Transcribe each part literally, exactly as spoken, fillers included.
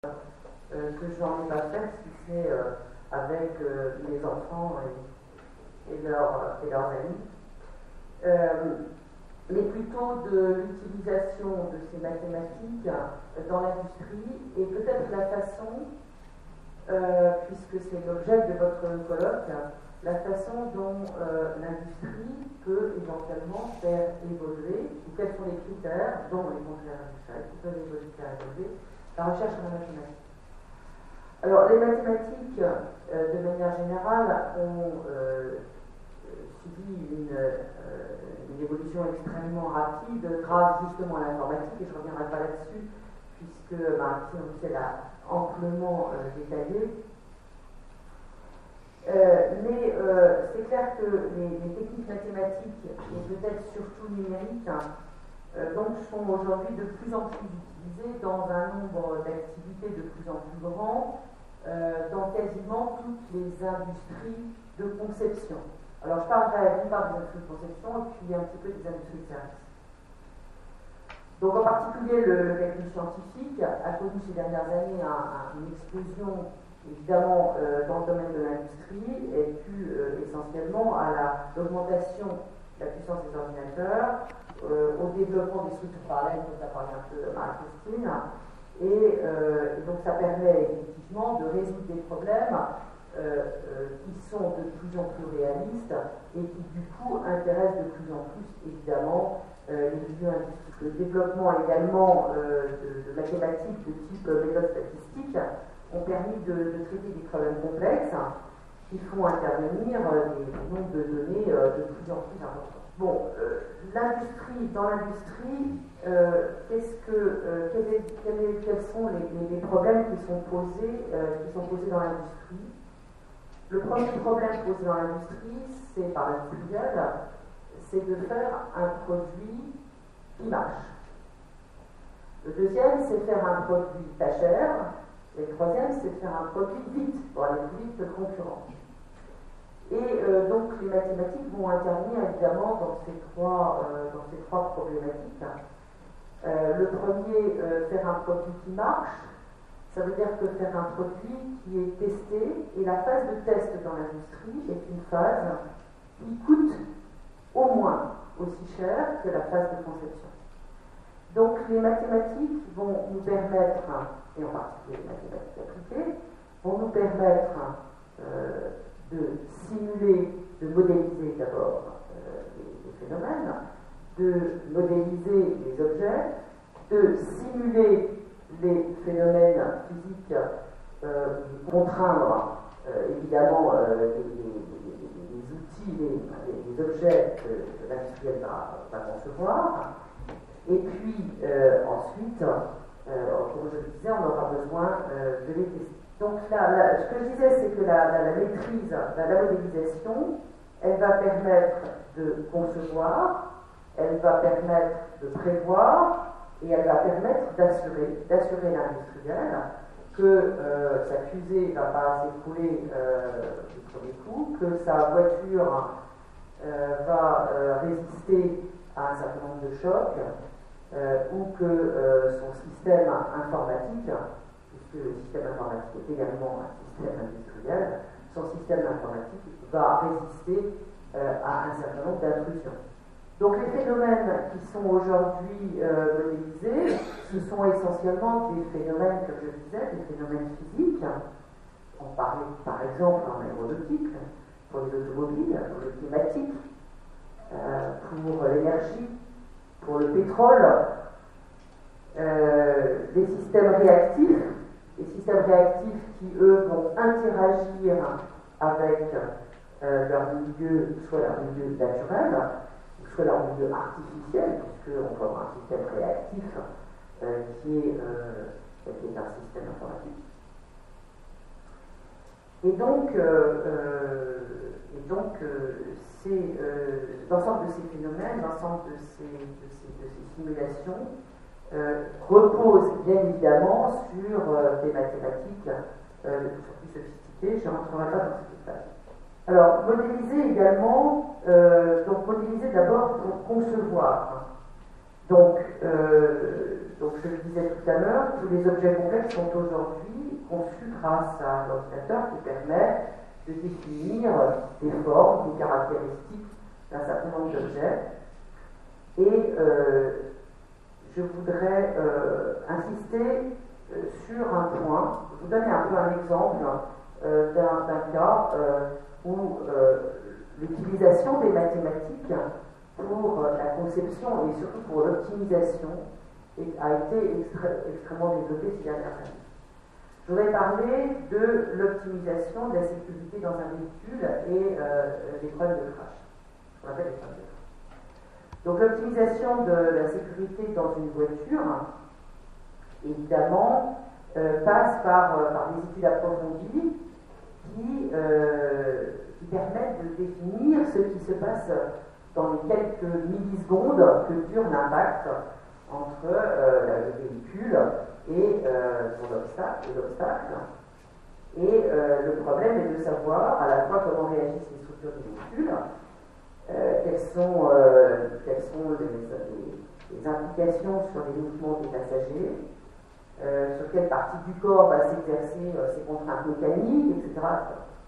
euh, que je n'en ai pas fait, si c'est euh, avec euh, les enfants et, et, leurs, et leurs amis, euh, mais plutôt de l'utilisation de ces mathématiques dans l'industrie et peut-être la façon, euh, puisque c'est l'objet de votre colloque, la façon dont euh, l'industrie peut éventuellement faire évoluer, ou quels sont les critères dont les contraires industriels qui peuvent évoluer, faire évoluer la recherche en mathématiques. Alors, les mathématiques, euh, de manière générale, ont euh, subi une, euh, une évolution extrêmement rapide grâce justement à l'informatique, et je ne reviendrai pas là-dessus, puisque Marie-Christine Roussel a amplement euh, détaillé. Euh, mais euh, c'est clair que les, les techniques mathématiques, et peut-être surtout numériques, hein, euh, donc sont aujourd'hui de plus en plus utilisées dans un nombre d'activités de plus en plus grand, euh, dans quasiment toutes les industries de conception. Alors je parlerai d'une part des industries de conception et puis un petit peu des industries de services. Donc en particulier le, le calcul scientifique a connu ces dernières années un, un, une explosion évidemment euh, dans le domaine de l'industrie et due euh, essentiellement à l'augmentation de la puissance des ordinateurs, euh, au développement des structures parallèles dont a parlé un peu Marie-Christine, et, euh, et donc ça permet effectivement de résoudre des problèmes euh, euh, qui sont de plus en plus réalistes et qui du coup intéressent de plus en plus évidemment euh, les milieux industriels. Le développement également euh, de, de mathématiques de type méthode statistique ont permis de, de traiter des problèmes complexes qui font intervenir euh, des, des nombres de données euh, de plus en plus importants. Bon, euh, l'industrie, dans l'industrie, euh, qu'est-ce que, euh, quel est, quel est, quels sont les, les, les problèmes qui sont posés, euh, qui sont posés dans l'industrie? Le premier problème posé dans l'industrie, c'est par l'industriel, c'est de faire un produit qui marche. Le deuxième, c'est faire un produit pas cher. Et le troisième, c'est de faire un produit vite, pour aller plus vite que le concurrent. Et euh, donc, les mathématiques vont intervenir évidemment dans ces trois, euh, dans ces trois problématiques. Euh, le premier, euh, faire un produit qui marche, ça veut dire que faire un produit qui est testé, et la phase de test dans l'industrie est une phase qui coûte au moins aussi cher que la phase de conception. Donc, les mathématiques vont nous permettre, et en particulier les mathématiques appliquées, vont nous permettre euh, de simuler, de modéliser d'abord euh, les, les phénomènes, de modéliser les objets, de simuler les phénomènes physiques, euh, contraindre euh, évidemment euh, les, les, les, les outils, les, les objets que, que l'industriel va, va concevoir. Et puis euh, ensuite, euh, comme je le disais, on aura besoin euh, de les tester. Donc là, là, ce que je disais, c'est que la, la, la maîtrise, la, la modélisation, elle va permettre de concevoir, elle va permettre de prévoir, et elle va permettre d'assurer, d'assurer l'industriel que euh, sa fusée ne va pas s'écrouler euh, du premier coup, que sa voiture euh, va euh, résister à un certain nombre de chocs, euh, ou que euh, son système informatique, puisque le système informatique est également un système industriel, son système informatique va résister euh, à un certain nombre d'intrusions. Donc les phénomènes qui sont aujourd'hui euh, modélisés, ce sont essentiellement des phénomènes, comme je le disais, des phénomènes physiques. On parlait par exemple en aéronautique, pour les automobiles, pour le climatique, euh, pour l'énergie, pour le pétrole, euh, des systèmes réactifs, des systèmes réactifs qui, eux, vont interagir avec euh, leur milieu, soit leur milieu naturel, soit leur milieu artificiel, puisqu'on peut avoir un système réactif euh, qui, est, euh, qui est un système informatique. Et donc, euh, euh, et donc euh, c'est, euh, l'ensemble de ces phénomènes, l'ensemble de ces, de ces, de ces simulations euh, repose bien évidemment sur euh, des mathématiques euh, de plus en plus sophistiquées. Je ne rentrerai pas dans ces détails. Alors, modéliser également, euh, donc modéliser d'abord pour concevoir. Donc, euh, Donc je le disais tout à l'heure, tous les objets complexes sont aujourd'hui conçus grâce à un ordinateur qui permet de définir des formes, des caractéristiques d'un certain nombre d'objets. Et euh, je voudrais euh, insister euh, sur un point, vous donner un peu un exemple euh, d'un cas euh, où euh, l'utilisation des mathématiques pour la conception et surtout pour l'optimisation a été extré extrêmement développée ces dernières années. Je voudrais parler de l'optimisation de la sécurité dans un véhicule et euh, des problèmes de crash. On appelle les problèmes de crash. Donc l'optimisation de la sécurité dans une voiture, évidemment, euh, passe par, euh, par des études approfondies qui, euh, qui permettent de définir ce qui se passe dans les quelques millisecondes que dure l'impact entre euh, le véhicule et euh, son obstacle, l'obstacle. Et euh, le problème est de savoir à la fois comment réagissent les structures du véhicule, euh, quelles sont, euh, quelles sont les, les, les implications sur les mouvements des passagers, euh, sur quelle partie du corps va s'exercer euh, ces contraintes mécaniques, et cetera.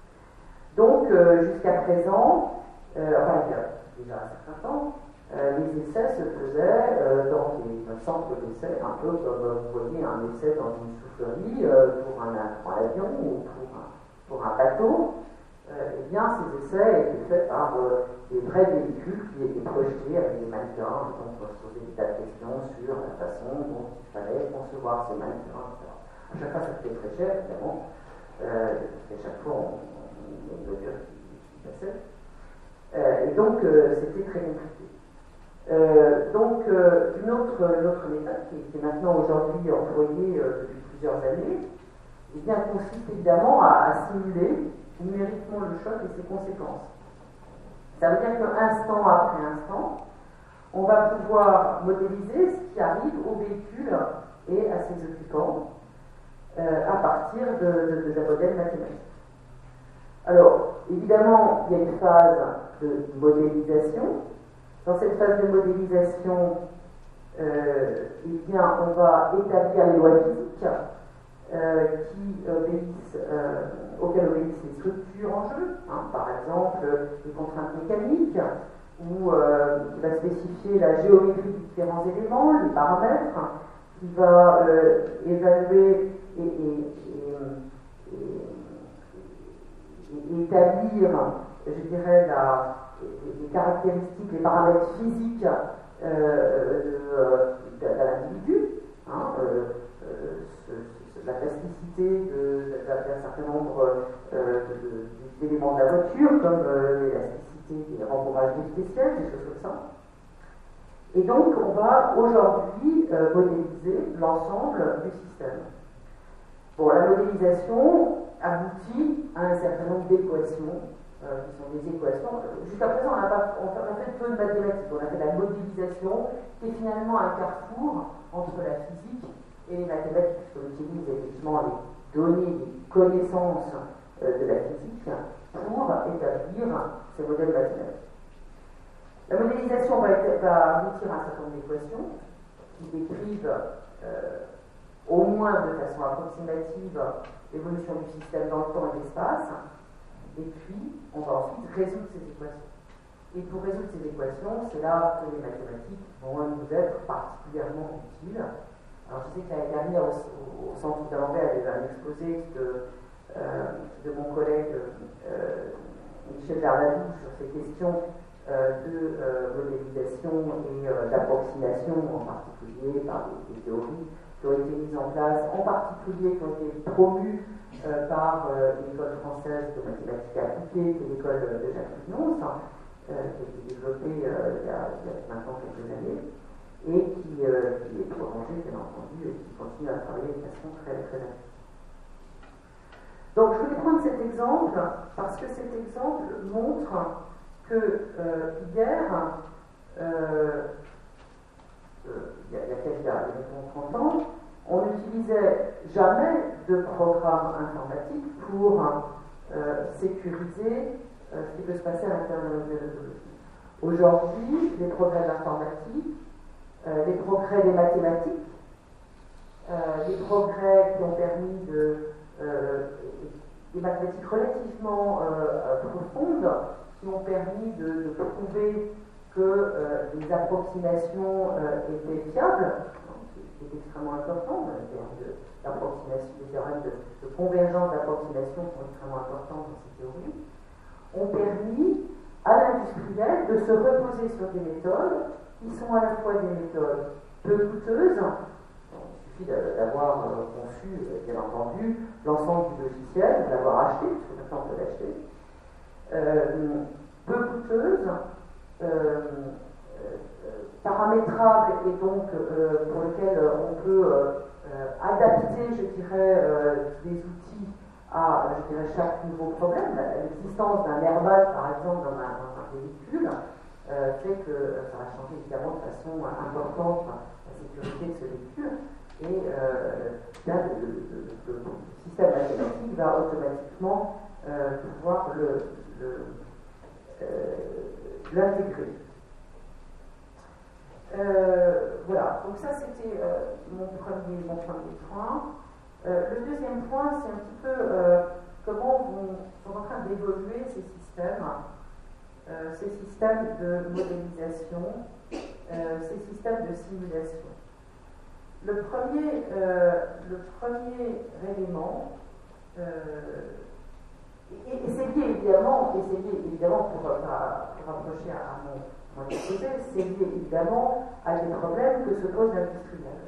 Donc, euh, jusqu'à présent, euh, enfin, il y a déjà un certain temps, Euh, les essais se faisaient euh, dans des centres d'essais, un peu comme euh, vous voyez un essai dans une soufflerie euh, pour, un, pour un avion ou pour un, pour un bateau. Euh, eh bien, ces essais étaient faits par euh, des vrais véhicules qui étaient projetés avec des mannequins. Donc, on se posait des tas de questions sur la façon dont il fallait concevoir ces mannequins, et cetera. À chaque fois, ça coûtait très cher, évidemment, euh, parce qu'à chaque fois, on, on, on a une voiture qui, qui passait. Euh, et donc, euh, c'était très compliqué. Euh, donc, euh, une, autre, une autre méthode qui, qui est maintenant aujourd'hui employée euh, depuis plusieurs années, eh bien, consiste évidemment à, à simuler numériquement le choc et ses conséquences. Ça veut dire qu'instant après instant, on va pouvoir modéliser ce qui arrive au véhicule et à ses occupants euh, à partir de, de, de, de modèles mathématiques. Alors, évidemment, il y a une phase de modélisation. Dans cette phase de modélisation, euh, eh bien, on va établir les lois physiques euh, qui obéissent, euh, auxquelles obéissent les structures en jeu, hein, par exemple les contraintes mécaniques, ou euh, qui va spécifier la géométrie des différents éléments, les paramètres, qui va euh, évaluer et, et, et, et, et établir, je dirais, la les caractéristiques, les paramètres physiques euh, de, de, de l'individu, hein, euh, euh, la plasticité d'un certain nombre euh, d'éléments de, de la voiture, comme euh, l'élasticité des rembourrages des sièges, des choses comme ça. Et donc, on va aujourd'hui euh, modéliser l'ensemble du système. Bon, la modélisation aboutit à un certain nombre d'équations. Euh, qui sont des équations. Jusqu'à présent, on a, pas, on a fait peu de mathématiques. On a fait de la modélisation, qui est finalement un carrefour entre la physique et les mathématiques, puisqu'on utilise effectivement les données, les connaissances euh, de la physique pour établir ces modèles mathématiques. La modélisation va, être, va aboutir à un certain nombre d'équations qui décrivent euh, au moins de façon approximative l'évolution du système dans le temps et l'espace. Et puis, on va ensuite résoudre ces équations. Et pour résoudre ces équations, c'est là que les mathématiques vont nous être particulièrement utiles. Alors, je sais que l'année dernière, au, au, au Centre d'Alembert, il y avait un exposé de, euh, de mon collègue euh, Michel Bernadou sur ces questions euh, de euh, modélisation et euh, d'approximation, en particulier par des, des théories qui ont été mises en place, en particulier qui ont été promues Euh, par euh, l'école française de mathématiques appliquées, qui est l'école de Jacques Linons, euh, qui a été développée euh, il, y a, il y a maintenant quelques années, et qui, euh, qui est prolongée, bien entendu, et qui continue à travailler de façon très, très active. Donc, je voulais prendre cet exemple, parce que cet exemple montre que euh, hier, euh, euh, il y a, il y a quelques années, trente ans, on n'utilisait jamais de programme informatique pour euh, sécuriser euh, ce qui peut se passer à l'intérieur de la résolution. Aujourd'hui, les progrès de l'informatique, euh, les progrès des mathématiques euh, des progrès qui ont permis de, euh, des mathématiques relativement euh, profondes, qui ont permis de, de prouver que euh, les approximations euh, étaient fiables, c'est extrêmement important, les théorèmes d'approximation, les théorèmes de, de convergence d'approximation sont extrêmement importants dans ces théories, ont permis à l'industriel de se reposer sur des méthodes qui sont à la fois des méthodes peu coûteuses. Il suffit d'avoir euh, conçu, bien entendu, l'ensemble du logiciel, de l'avoir acheté, parce que maintenant on peut l'acheter, euh, peu coûteuses, euh, euh, paramétrables et donc euh, pour lesquelles on peut euh, adapter, je dirais, euh, des outils à, je dirais, chaque nouveau problème. L'existence d'un airbag, par exemple, dans un, dans un véhicule, euh, fait que ça va changer évidemment de façon importante la sécurité de ce véhicule. Et euh, là, le, le, le, le système mathématique va automatiquement euh, pouvoir le, le, euh, l'intégrer. Euh, voilà, donc ça c'était euh, mon, premier, mon premier point. Euh, le deuxième point, c'est un petit peu euh, comment vont, sont en train d'évoluer ces systèmes, euh, ces systèmes de modélisation, euh, ces systèmes de simulation. Le premier, euh, le premier élément, euh, et, et c'est lié évidemment, et c'est lié évidemment pour, pour, pour rapprocher à, à mon, mon exposé, c'est lié évidemment à des problèmes que se pose l'industriel.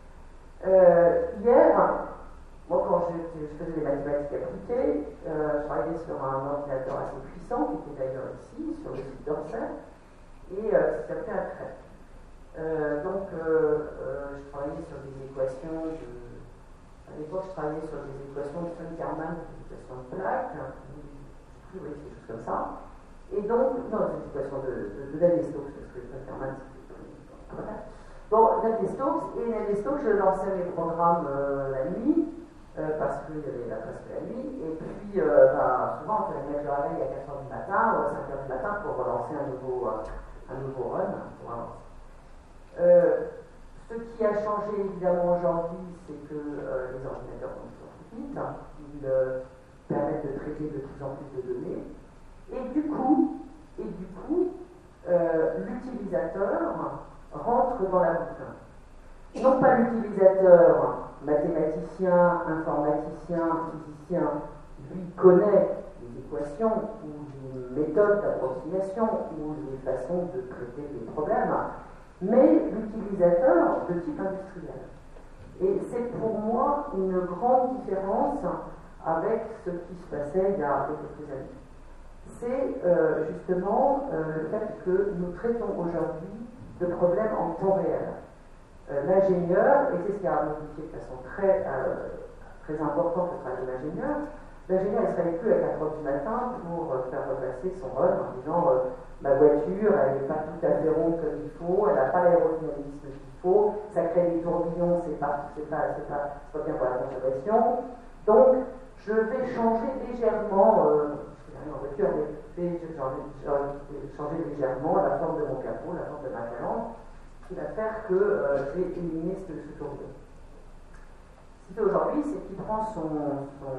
Euh, hier, moi quand je, je faisais des mathématiques appliquées, euh, je travaillais sur un ordinateur assez puissant, qui était d'ailleurs ici, sur le site d'Orsay, et euh, qui s'appelait un trait. Euh, donc, euh, euh, je travaillais sur des équations de. À l'époque, je travaillais sur des équations de Sunkerman, des équations de Black, je sais plus, oui, des choses comme ça. Et donc, non, des équations de, de, de Navier-Stokes, parce que Sunkerman, c'était. Voilà. Bon, Navier-Stokes, et Navier-Stokes, je lançais mes programmes euh, la nuit, euh, parce qu'il y avait la presque la nuit, et puis, euh, ben, souvent, on fallait mettre le réveil à quatre heures du matin ou à cinq heures du matin pour relancer un nouveau, euh, un nouveau run, pour avancer. Euh, ce qui a changé évidemment aujourd'hui, c'est que euh, les ordinateurs sont toujours plus vite, hein, ils euh, permettent de traiter de plus en plus de données, et du coup, et du coup euh, l'utilisateur rentre dans la boucle. Non pas l'utilisateur mathématicien, informaticien, physicien, lui connaît les équations ou les méthodes d'approximation ou les façons de traiter les problèmes, mais l'utilisateur de type industriel. Et c'est pour moi une grande différence avec ce qui se passait il y a quelques années. C'est euh, justement euh, le fait que nous traitons aujourd'hui de problèmes en temps réel. Euh, l'ingénieur, et c'est ce qui a modifié de façon très, euh, très importante le travail de l'ingénieur, l'ingénieur ne se réveille plus à quatre heures du matin pour euh, faire repasser son run en disant euh, ma voiture, elle n'est pas tout à fait ronde comme il faut, elle n'a pas l'aérodynamisme qu'il faut, ça crée des tourbillons, c'est pas, c'est pas, c'est pas, c'est pas bien pour la conservation. Donc, je vais changer légèrement, euh, je suis en voiture, mais je vais changer, changer légèrement la forme de mon capot, la forme de ma calandre, qui va faire que euh, je vais éliminer ce, ce tourbillon. Ce qu'il fait aujourd'hui, c'est qu'il prend son, son,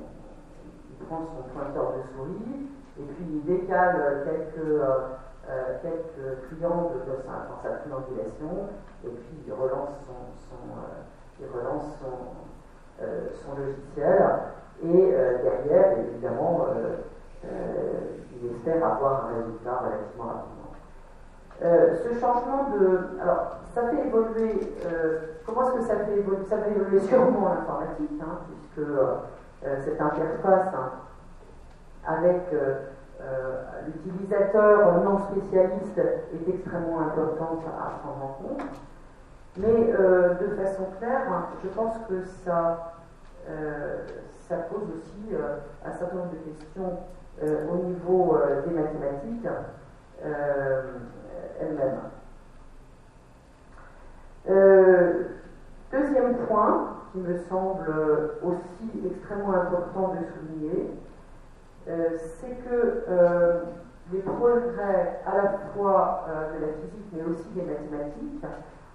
il prend son pointeur de souris, et puis il décale quelques, euh, quelques triangles dans sa, dans sa triangulation, et puis il relance son, son, euh, il relance son, euh, son logiciel, et euh, derrière, évidemment, euh, euh, il espère avoir un résultat relativement rapidement. Euh, ce changement de... Alors, ça fait évoluer... Euh, comment est-ce que ça fait évoluer? Ça fait évoluer sûrement l'informatique, hein, puisque euh, cette interface hein, avec euh, euh, l'utilisateur non spécialiste est extrêmement importante à prendre en compte. Mais euh, de façon claire, je pense que ça, euh, ça pose aussi euh, un certain nombre de questions euh, au niveau euh, des mathématiques euh, elles-mêmes. Euh, deuxième point qui me semble aussi extrêmement important de souligner, euh, c'est que euh, les progrès à la fois euh, de la physique mais aussi des mathématiques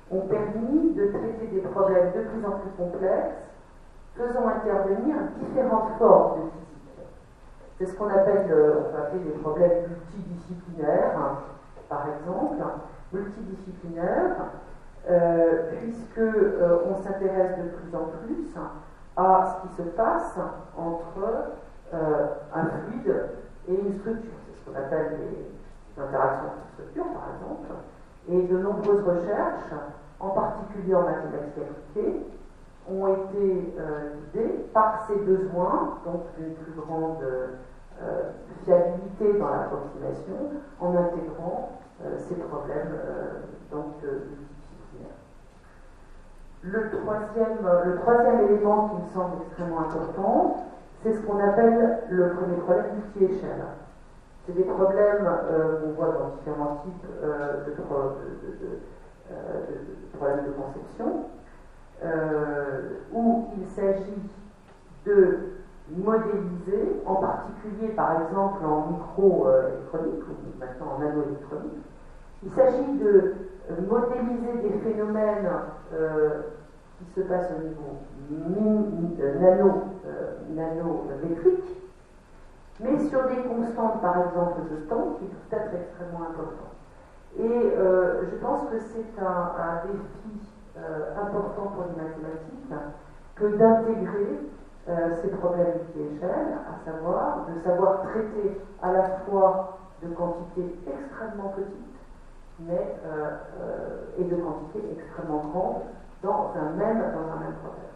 ont permis de traiter des problèmes de plus en plus complexes, faisant intervenir différentes formes de physique. C'est ce qu'on appelle, on peut appeler les problèmes multidisciplinaires, par exemple, multidisciplinaires, euh, puisque euh, on s'intéresse de plus en plus à ce qui se passe entre euh, un fluide et une structure. C'est ce qu'on appelle les interactions de structure, par exemple. Et de nombreuses recherches, en particulier en mathématiques appliquées, ont été euh, guidées par ces besoins, donc d'une plus grande euh, fiabilité dans l'approximation, en intégrant euh, ces problèmes euh, donc, de multidisciplinaires. Le troisième, le troisième élément qui me semble extrêmement important, c'est ce qu'on appelle le premier problème multi-échelle. C'est des problèmes euh, qu'on voit dans différents types euh, de, de, de, de, euh, de, de problèmes de conception, euh, où il s'agit de modéliser, en particulier par exemple en microélectronique, ou maintenant en nanoélectronique, il s'agit de modéliser des phénomènes euh, qui se passent au niveau min, euh, nano, euh, nanométrique, mais sur des constantes, par exemple, de temps, qui peuvent être extrêmement importantes. Et euh, je pense que c'est un, un défi euh, important pour les mathématiques que d'intégrer euh, ces problèmes multi-échelle, à savoir de savoir traiter à la fois de quantités extrêmement petites, mais euh, euh, et de quantités extrêmement grandes dans un même, dans un même problème.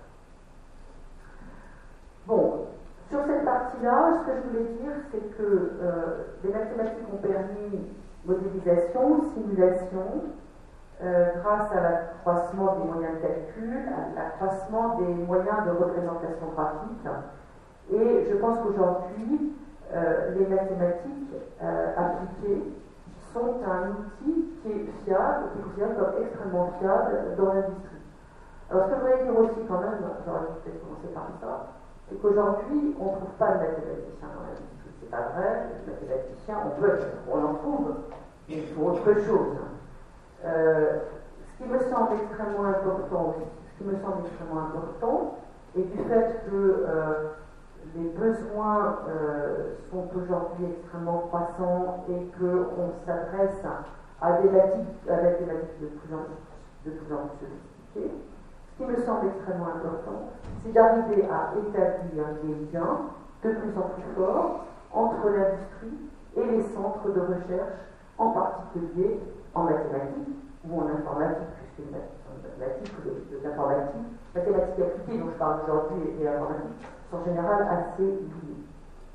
Bon. Sur cette partie-là, ce que je voulais dire, c'est que euh, les mathématiques ont permis modélisation, simulation, euh, grâce à l'accroissement des moyens de calcul, à l'accroissement des moyens de représentation graphique. Et je pense qu'aujourd'hui, euh, les mathématiques euh, appliquées sont un outil qui est fiable, qui est considéré comme extrêmement fiable dans l'industrie. Alors, ce que je voulais dire aussi, quand même, j'aurais peut-être commencé par ça, c'est qu'aujourd'hui, on ne trouve pas de mathématiciens dans l'industrie. C'est pas vrai, les mathématiciens, on peut, on en trouve, mais il faut autre chose. Euh, ce qui me semble extrêmement important, ce qui me semble extrêmement important, et du fait que euh, les besoins euh, sont aujourd'hui extrêmement croissants et qu'on s'adresse à des mathématiques, à des mathématiques de plus en plus, de plus, en plus sophistiquées, ce qui me semble extrêmement important, c'est d'arriver à établir des liens de plus en plus forts entre l'industrie et les centres de recherche, en particulier en mathématiques ou en informatique, puisque les mathématiques ou l'informatique, mathématiques appliquées dont je parle aujourd'hui et l'informatique sont en général assez liées.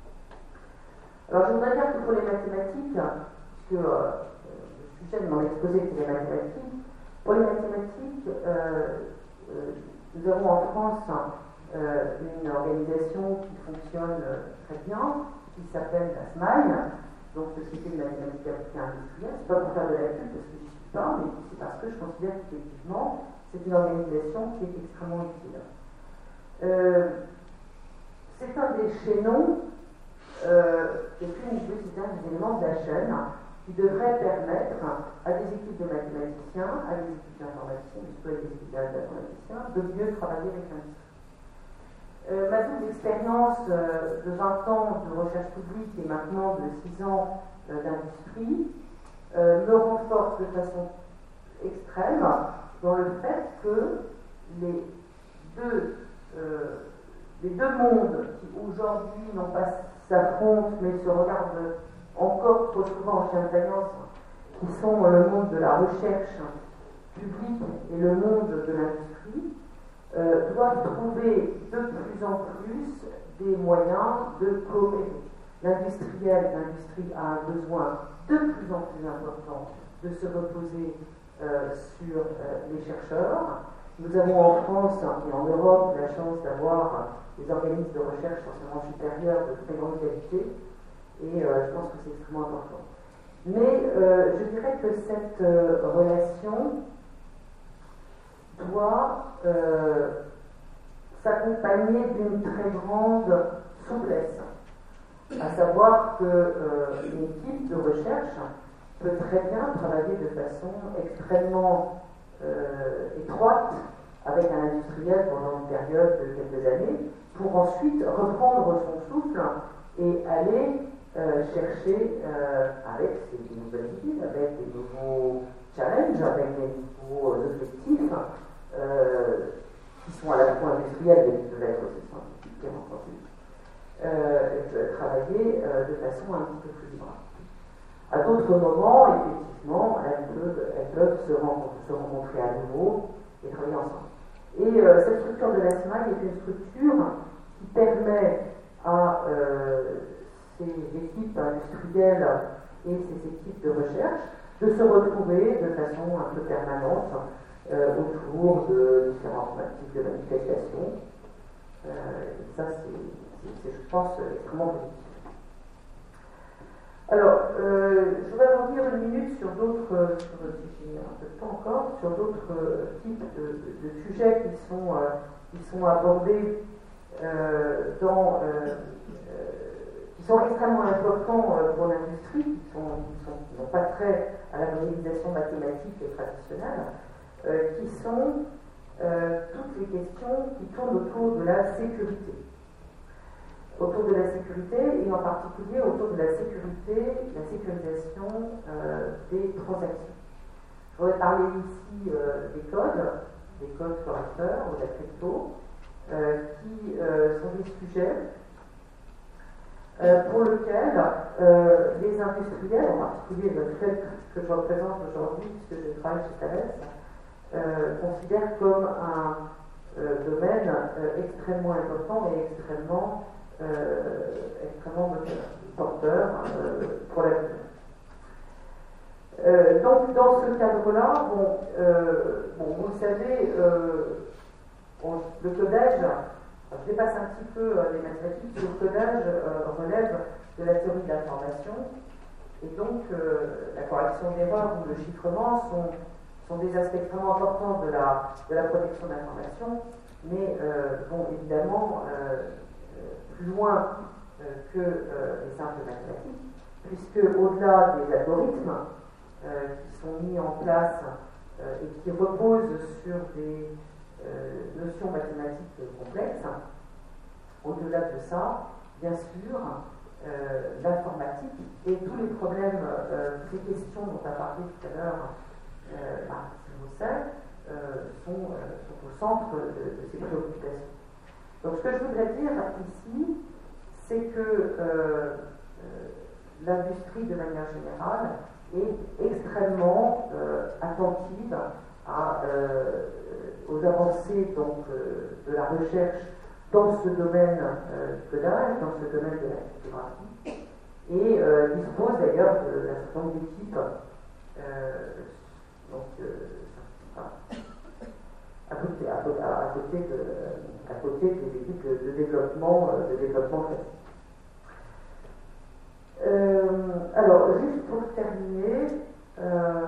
Alors je voudrais dire que pour les mathématiques, puisque euh, le sujet de mon exposé c'est les mathématiques, pour les mathématiques, euh, Euh, nous avons en France euh, une organisation qui fonctionne euh, très bien, qui s'appelle la S M A I, donc Société de mathématiques appliquées industrielles. C'est pas pour faire de la pub parce que je ne suis pas, mais c'est parce que je considère qu'effectivement c'est une organisation qui est extrêmement utile. Euh, c'est un des chaînons, euh, c'est un des éléments de la chaîne qui devrait permettre à des équipes de mathématiciens, à des équipes d'informaticiens, plutôt à des équipes d'informaticiens, de mieux travailler avec l'industrie. Euh, ma double expérience euh, de vingt ans de recherche publique et maintenant de six ans euh, d'industrie euh, me renforce de façon extrême dans le fait que les deux, euh, les deux mondes qui aujourd'hui n'ont pas s'affrontent mais se regardent encore trop souvent en chien de faïence, qui sont le monde de la recherche publique et le monde de l'industrie, euh, doivent trouver de plus en plus des moyens de coopérer. L'industriel, l'industrie a un besoin de plus en plus important de se reposer euh, sur euh, les chercheurs. Nous avons en France et en Europe la chance d'avoir des organismes de recherche forcément supérieurs de très grande qualité. Et euh, je pense que c'est extrêmement important. Mais euh, je dirais que cette euh, relation doit euh, s'accompagner d'une très grande souplesse. À savoir que euh, une équipe de recherche peut très bien travailler de façon extrêmement euh, étroite avec un industriel pendant une période de quelques années, pour ensuite reprendre son souffle et aller euh, chercher euh, avec ses nouvelles idées, avec des nouveaux challenges, avec des nouveaux objectifs euh, qui sont à la fois industriels mais qui peuvent être aussi scientifiques, bien entendu, euh, travailler euh, de façon un petit peu plus libre. À d'autres moments, effectivement, elles peuvent, elles peuvent se, rencontrer, se rencontrer à nouveau et travailler ensemble. Et euh, cette structure de la CIMAC est une structure qui permet à euh, ces équipes industrielles et ces équipes de recherche de se retrouver de façon un peu permanente euh, autour de différents types de manifestations. Euh, et ça, c'est, je pense, extrêmement positif. Alors, euh, je vais revenir une minute sur d'autres, si j'ai un peu de temps encore, sur d'autres euh, types de, de, de sujets qui sont, euh, qui sont abordés euh, dans, euh, euh, qui sont extrêmement importants euh, pour l'industrie, qui sont, qui sont, qui n'ont pas trait à la modélisation mathématique traditionnelle, euh, qui sont euh, toutes les questions qui tournent autour de la sécurité. Autour de la sécurité et en particulier autour de la sécurité, la sécurisation euh, des transactions. Je voudrais parler ici euh, des codes, des codes foresteurs ou de la crypto, euh, qui euh, sont des sujets euh, pour lesquels euh, les industriels, en particulier le fait que je représente aujourd'hui, puisque je travaille chez Thales, euh, considèrent comme un euh, domaine euh, extrêmement important et extrêmement Euh, extrêmement porteur euh, pour l'avenir. Euh, donc, dans ce cadre-là, bon, euh, bon, vous le savez, euh, bon, le codage, je dépasse un petit peu euh, les mathématiques, le codage euh, relève de la théorie de l'information, et donc euh, la correction d'erreurs ou le chiffrement sont, sont des aspects extrêmement importants de la, de la protection de l'information, mais euh, bon, évidemment, euh, plus loin euh, que euh, les simples mathématiques, puisque au-delà des algorithmes euh, qui sont mis en place euh, et qui reposent sur des euh, notions mathématiques complexes, au-delà de ça, bien sûr, euh, l'informatique et tous les problèmes, euh, toutes les questions dont a parlé tout à l'heure euh, Martine Mousset, euh, sont, euh, sont au centre de, de ces préoccupations. Donc ce que je voudrais dire ici, c'est que euh, euh, l'industrie de manière générale est extrêmement euh, attentive à, euh, aux avancées donc, euh, de la recherche dans ce domaine euh, du codage, dans ce domaine de la cryptographie, et euh, dispose d'ailleurs d'un certain nombre d'équipes euh, donc, euh, à côté, à, côté, à, côté de, à côté des équipes de, de développement, de développement classique. Euh, alors, juste pour terminer, euh,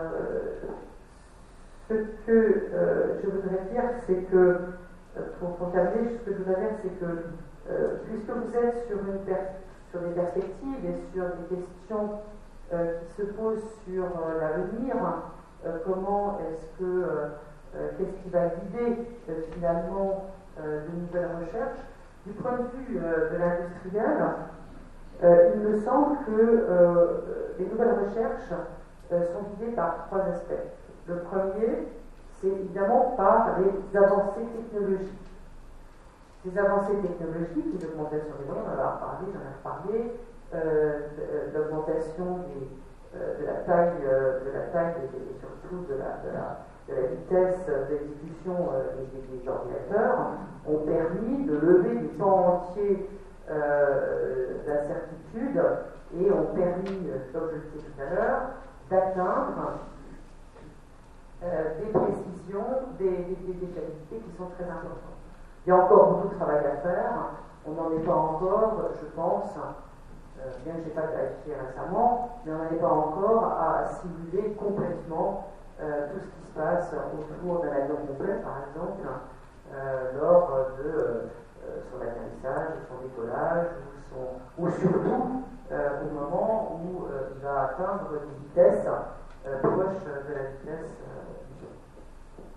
ce que euh, je voudrais dire, c'est que, pour, pour terminer, ce que je voudrais dire, c'est que, euh, puisque vous êtes sur, une per sur des perspectives et sur des questions euh, qui se posent sur euh, l'avenir, euh, comment est-ce que Euh, qu'est-ce qui va guider euh, finalement euh, de nouvelles recherches. Du point de vue euh, de l'industriel, euh, il me semble que euh, les nouvelles recherches euh, sont guidées par trois aspects. Le premier, c'est évidemment par les avancées technologiques. Ces avancées technologiques, l'augmentation des nombres, on en a reparlé, j'en ai reparlé, euh, l'augmentation euh, de la taille, euh, de la taille et, et surtout de la, de la de la vitesse d'exécution euh, des, des ordinateurs ont permis de lever des pans entiers euh, d'incertitude et ont permis, comme je le disais tout à l'heure, d'atteindre euh, des précisions, des, des, des, des qualités qui sont très importantes. Il y a encore beaucoup de travail à faire, on n'en est pas encore, je pense, euh, bien que je n'ai pas vérifié récemment, mais on n'en est pas encore à simuler complètement Euh, tout ce qui se passe autour d'un avion complet, par exemple, euh, lors de euh, son atterrissage, son décollage, ou, son, ou surtout euh, au moment où euh, il va atteindre des vitesses euh, proches de la vitesse euh, du son.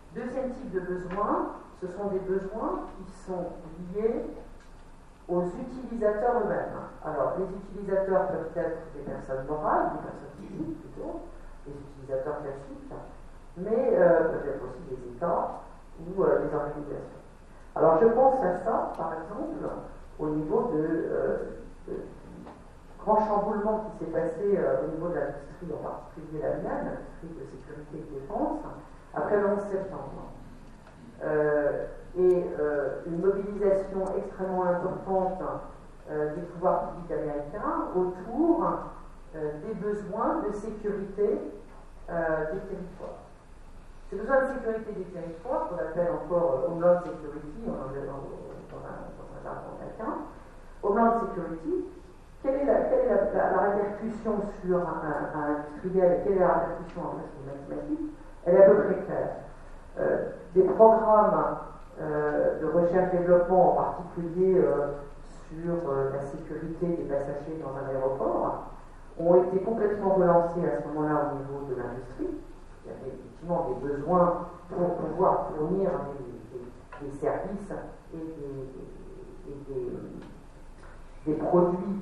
Deuxième type de besoins, ce sont des besoins qui sont liés aux utilisateurs eux-mêmes. Alors, les utilisateurs peuvent être des personnes morales, des personnes physiques plutôt, des utilisateurs classiques, mais euh, peut-être aussi des États ou euh, des organisations. Alors, je pense à ça, par exemple, au niveau de, euh, de grand chamboulement qui s'est passé euh, au niveau de l'industrie, en particulier la mienne, l'industrie de sécurité et de défense, après le onze septembre. Euh, et euh, une mobilisation extrêmement importante euh, des pouvoirs publics américains autour euh, des besoins de sécurité euh, des territoires. Ces besoins de sécurité des territoires, qu'on appelle encore euh, Homeland Security, on en est dans, dans un, dans un jargon américain, Homeland Security, quelle est la, quelle est la, la, la répercussion sur un, un, un industriel, quelle est la répercussion en fait sur les mathématiques? Elle est à peu près claire. Euh, des programmes euh, de recherche-développement, en particulier euh, sur euh, la sécurité des passagers dans un aéroport, ont été complètement relancés à ce moment-là au niveau de l'industrie. Il y avait effectivement des besoins pour pouvoir fournir des, des, des services et des, et des, des produits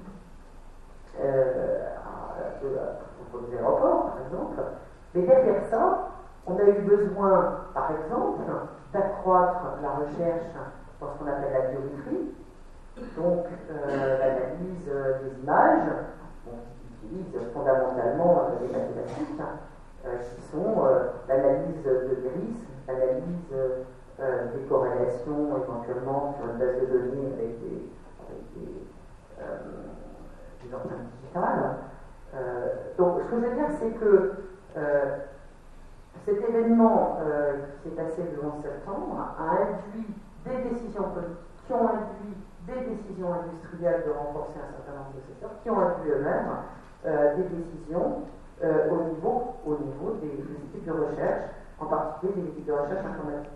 euh, pour les aéroports, par exemple. Mais derrière ça, on a eu besoin, par exemple, d'accroître la recherche dans ce qu'on appelle la biométrie, donc euh, l'analyse des images, bon, qui utilise fondamentalement euh, les mathématiques, euh, qui sont euh, l'analyse de l'iris, l'analyse euh, des corrélations éventuellement sur une base de données avec des, avec des, euh, des empreintes digitales. Euh, donc, ce que je veux dire, c'est que euh, cet événement euh, qui s'est passé le onze septembre a induit des décisions politiques qui ont induit des décisions industrielles de renforcer un certain nombre de secteurs, qui ont induit eux-mêmes euh, des décisions euh, au, niveau, au niveau des, des équipes de recherche, en particulier des équipes de recherche informatique.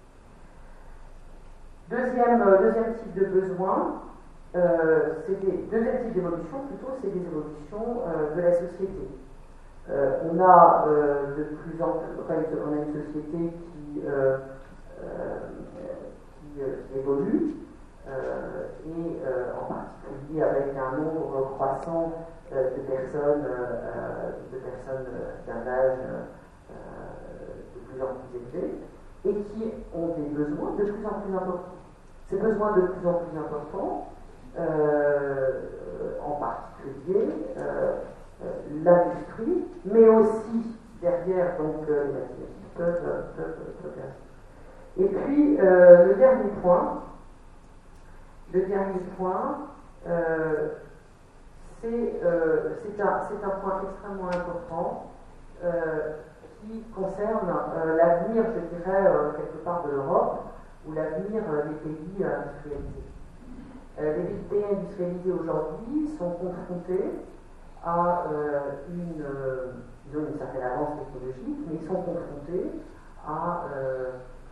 Deuxième, euh, deuxième type de besoin, euh, c'est des, deuxième type d'évolution plutôt, c'est des évolutions euh, de la société. Euh, on a euh, de plus en plus, enfin, on a une société qui, euh, euh, qui, euh, qui évolue, euh, et euh, en particulier avec un nombre croissant euh, de personnes, euh, de personnes d'un âge euh, de plus en plus élevé, et qui ont des besoins de plus en plus importants. Ces besoins de plus en plus importants, euh, en particulier, euh, l'industrie, mais aussi derrière donc euh, les mathématiques peuvent, peuvent, peuvent faire. Et puis euh, le dernier point, le dernier point, euh, c'est euh, un, un point extrêmement important euh, qui concerne euh, l'avenir, je dirais, euh, quelque part de l'Europe, ou l'avenir euh, des pays euh, industrialisés. Euh, les pays industrialisés aujourd'hui sont confrontés à euh, une, euh, disons une certaine avance technologique, mais ils sont confrontés à, euh,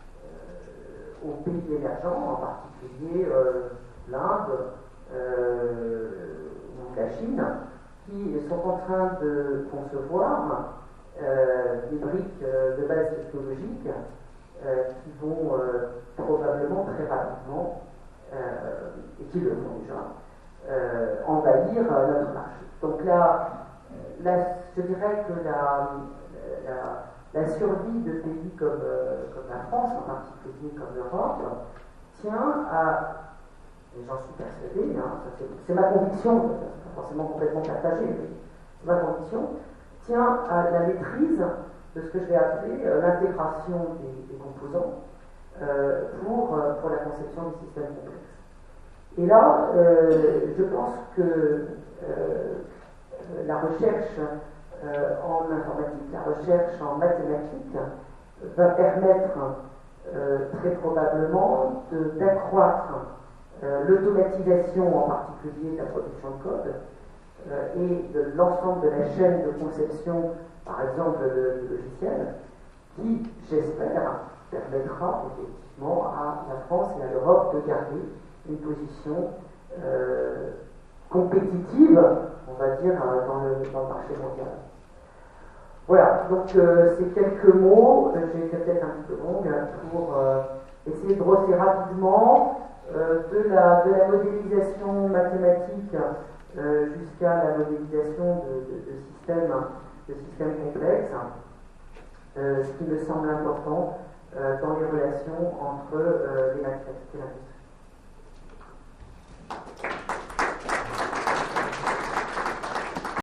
euh, aux pays émergents, en particulier euh, l'Inde euh, ou la Chine, qui sont en train de concevoir euh, des briques euh, de base technologique euh, qui vont euh, probablement très rapidement, euh, et qui le font déjà, euh, envahir euh, notre marché. Donc là, là, je dirais que la, la, la survie de pays comme, euh, comme la France, en particulier comme l'Europe, tient à, et j'en suis persuadé, hein, c'est ma conviction, c'est pas forcément complètement partagé, mais c'est ma conviction, tient à la maîtrise de ce que je vais appeler euh, l'intégration des, des composants euh, pour, euh, pour la conception des systèmes complexes. Et là, euh, je pense que euh, la recherche euh, en informatique, la recherche en mathématiques va permettre euh, très probablement d'accroître euh, l'automatisation, en particulier de la production de code, euh, et de l'ensemble de la chaîne de conception, par exemple de, de logiciels, qui, j'espère, permettra effectivement à la France et à l'Europe de garder une position euh, compétitive, on va dire, dans le, dans le marché mondial. Voilà, donc euh, ces quelques mots, euh, j'ai été peut-être un petit peu longue pour euh, essayer de brosser rapidement euh, de, la, de la modélisation mathématique euh, jusqu'à la modélisation de, de, de, systèmes, de systèmes complexes, euh, ce qui me semble important euh, dans les relations entre euh, les mathématiques et l'industrie.